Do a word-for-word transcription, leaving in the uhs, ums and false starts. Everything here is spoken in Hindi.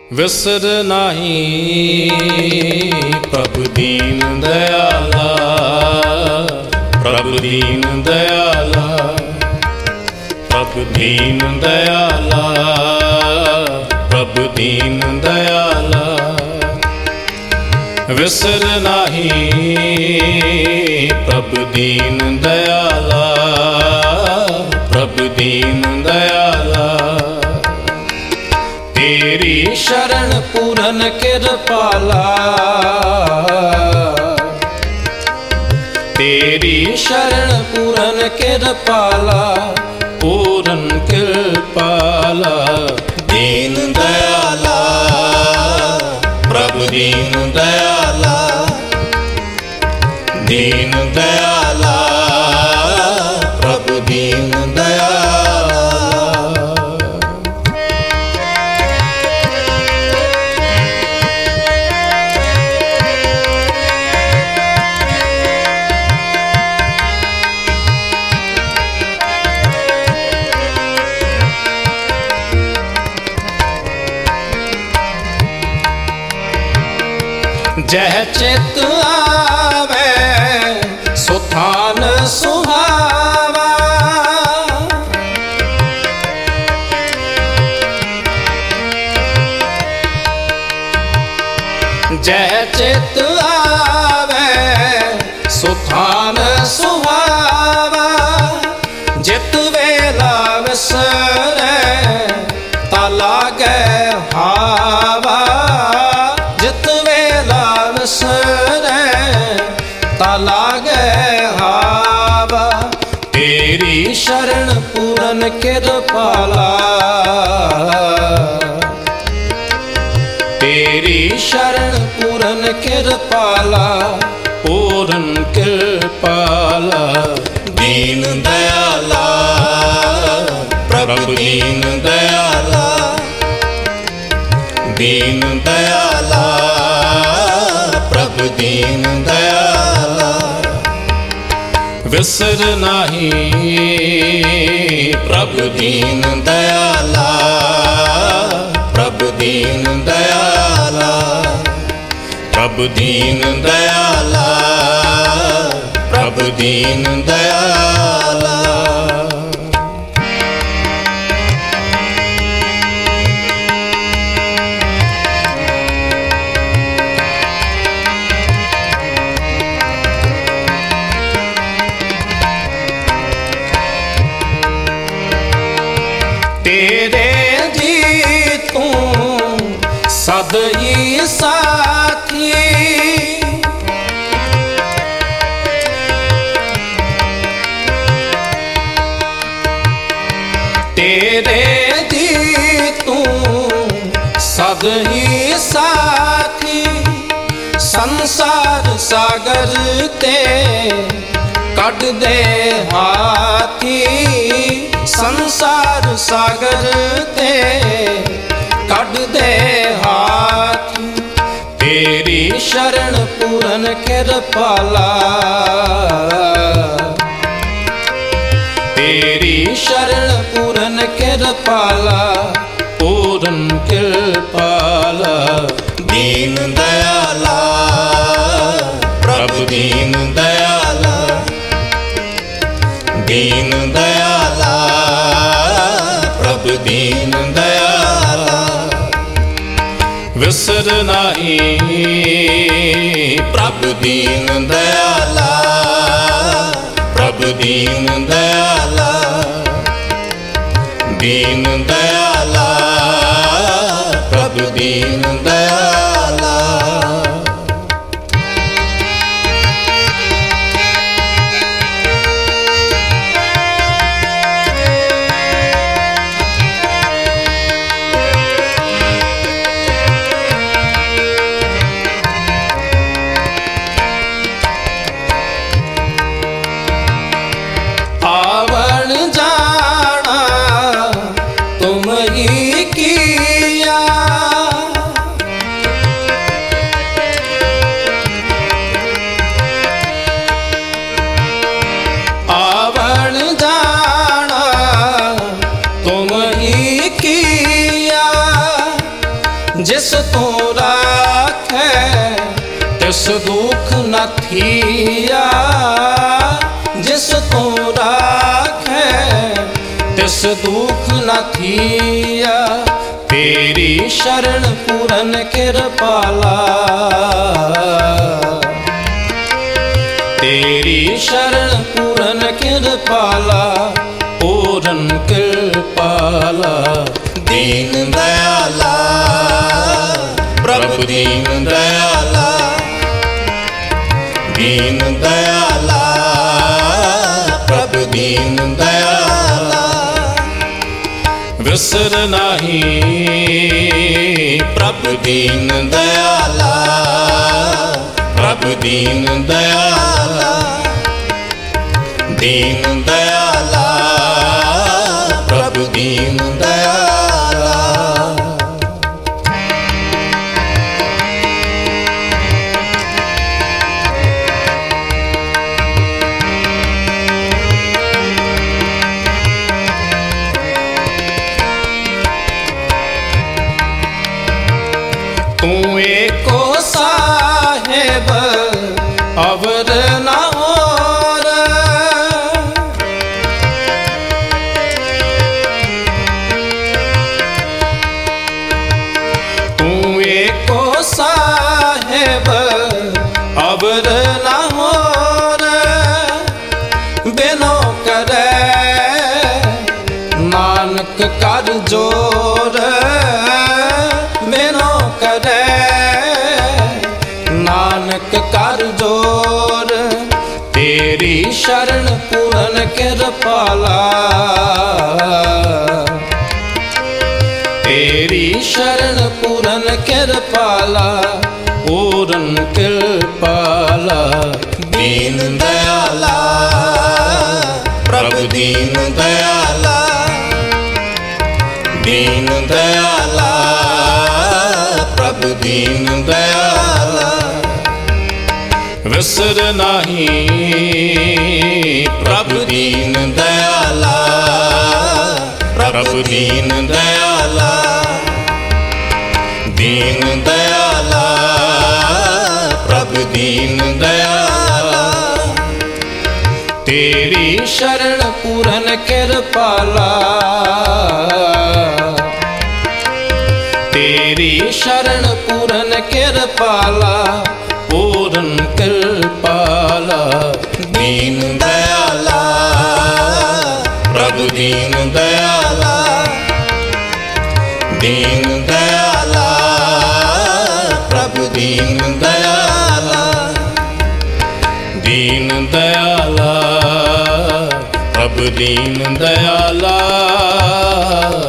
विसर नाही प्रभु दीन दयाला, प्रभु दीन दयाला, प्रभु दीन दयाला, प्रभु दीन दयाला। विसर नाही प्रभु दीन दयाला, प्रभु दीन दयाला। तेरी शरण पूरन कृपाला, तेरी शरण पूरन कृपाला, पूरन कृपाला। दीन दयाला, प्रभु दीन दयाला, दीन दयाला, प्रभु दीन दयाला। जह चित आवे सुथान सुहावा, जह चित आवे सुथान सुहावा। जित वेला विसरे ता लागे हावा, जित वेला विसरे ता लागे हावा। तेरी शरण पूरन कृपाला, तेरी शरण पूरन कृपाला, पूरन कृपाला। दीन दयाला, प्रभु दीन दयाला, दीन दयाला, प्रभु दीन दयाला। विसर नाही प्रभु दीन दयाला, प्रभु दीन दयाला, प्रभु दीन दयाला, प्रभु दीन दयाला। तेरे जी तू सदई साथी, तेरे जी तू सदई साथी। संसार सागर ते कट दे हाथी, संसार सागर ते कट दे हाथी। तेरी शरण पूरन कृपाला, तेरी शरण पूरन कृपाला, पूरन कृपाला। दीन दयाला, प्रभु दीन दयाला, दीन दयाला, प्रभु दीन दयाला। विसर नाही प्रभु दीन दयाला, प्रभु दीन दयाला, दीन दयाला, प्रभु दीन दयाला। आवण जाना तुम ही किया, जिस तू राखे तिस दुख न थिया, जिस तू राखे तिस दुख न थिया। तेरी शरण पूरन कृपाला, तेरी शरण पूरन कृपाला, पूरन कृपाला। दीन दयाला प्रभु दीन दयाला, दीन दयाला प्रभु दीन दयाला। विसर नाही प्रभु दीन दयाला, प्रभु दीन दयाला, दीन दयाला प्रभु दीन दयाला। तू एको साहेब अवर ना और, तू एको साहेब अवर ना और। बिनो करे नानक कर जोर, बिनो करे नानक कर जोर। तेरी शरण पूरन कृपाला, तेरी शरण पूरन कृपाला, पूरन कृपाला। दीन दयाला प्रभु दीन दयाला, दीन दयाला प्रभु दीन दयाला। विसर नाही प्रभु दीन दयाला, प्रभु दीन दयाला, दीन दयाला प्रभु दीन दयाला। तेरी शरण पूरन कृपाला, तेरी शरण पूरन कृपाला, पूरन कृपाला। दीन दयाला प्रभु दीन दयाला, दीन दयाला प्रभु दीन दयाला, दीन दयाला प्रभु दीन दयाला।